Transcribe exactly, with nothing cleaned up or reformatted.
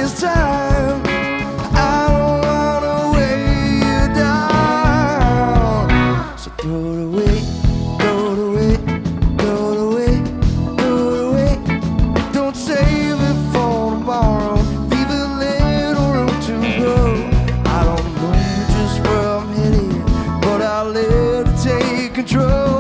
this time. I don't wanna weigh you down. So throw it away, throw it away, throw it away, throw it away. Don't save it for tomorrow. Leave a little room to grow. I don't know just where I'm headed, but I'll let it take control.